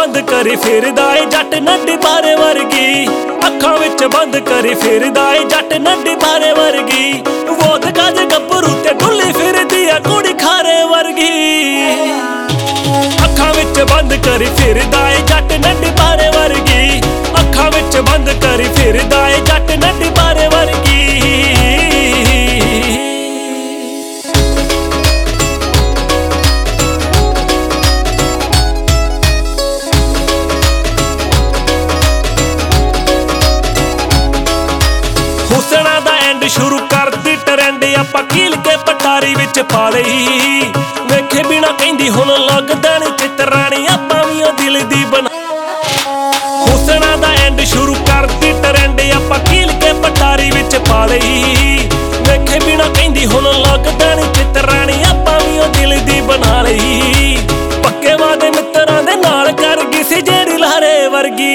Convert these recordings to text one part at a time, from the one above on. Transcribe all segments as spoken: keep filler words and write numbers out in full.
बंद करी फिरदा ए जट नड्डी बारे वर्गी। अखां विच बंद करी फिरदा ए जट नड्डी बारे वर्गी। वोट गज गब्बरू ते डुल्ली फिरदी ए कुड़ी खारे वर्गी। अखां विच बंद करी फिरदा ए जट नड्डी बारे वर्गी। अखां विच बंद करी फिरदा ए जट नड्डी बारे वर्गी। हुसना दा एंड शुरू कर दी ट्रेंड आपां कील के पटारी विच पा लई। वेखे बिना कहंदी हुण लगदा नी चितराणी आपां वी ओ दिल दी बना। हुसना दा एंड शुरू कर दी ट्रेंड आपां कील के पटारी विच पा लई। वेखे बिना कहंदी हुण लगदा नी चितराणी आपां वी ओ दिल दी बना लई। पक्के वादे मित्रां दे नाल कर गई सी जेड़ी लहरे वर्गी।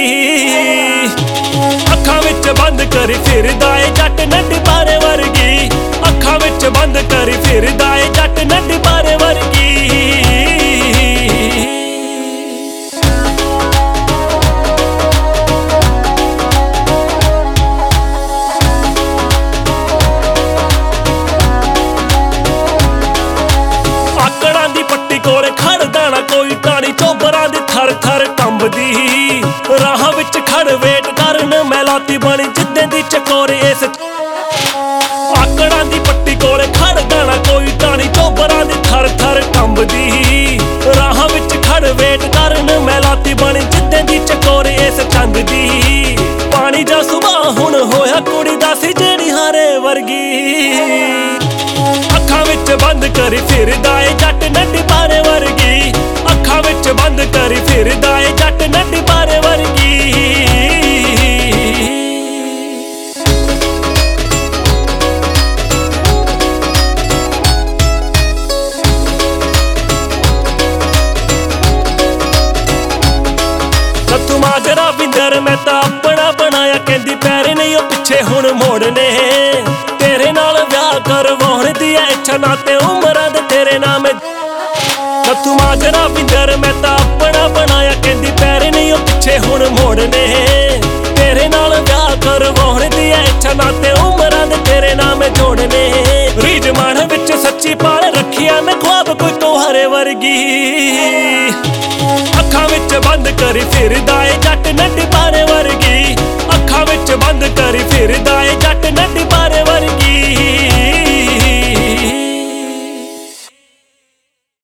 अखां विच बंद करी फिरदा ए जट नड्डी बारे वर्गी। अखां विच बंद करी फिरदा ए जट नड्डी बारे वर्गी। आकड़ां दी पट्टी कोले खड़दा ना कोई टाणी चोबरां दी थर थर कंबदी। राह विच खड़ वेट करन मैं लाती बनी जिद्दे दी चकोरे इस। आकड़ां दी पट्टी कोले खड़दा ना कोई टाणी चोबरां दी थर थर कंबदी। राह विच खड़ वेट करन मैं लाती बनी जिद्दे दी चकोरे इस चंद दी। पानी जा सुबह हुण होया कुड़ी दा सी जेड़ी हारे वर्गी। अखां विच बंद करी फिरदा ए जट नड्डी बारे वर्गी। अखां विच बंद करी फिरदा ए जट नड्डी बारे वर्गी। तू माजरा विंदर मैं तां अपना बनाया कहंदी पैरे नहीं ओ पिछे हुण मोड़ने। तेरे नाल ब्याह करवाउण दी इच्छा ना ते उमरां दे तेरे नाम। तू माजरा विंदर मैं तां अपना बनाया कहंदी पैरे नहीं ओ पिछे हुण मोड़ने। तेरे नाल ब्याह करवाउण दी इच्छा ना ते उमरां दे तेरे नाम जोड़ने। रीझ मन विच सच्ची पाल रखिया मैं ख्वाब कोई तोहरे वर्गी। अखां विच बंद करी फिरदा ए जट नड्डी बारे वर्गी। अखां विच बंद करी फिरदा ए जट नड्डी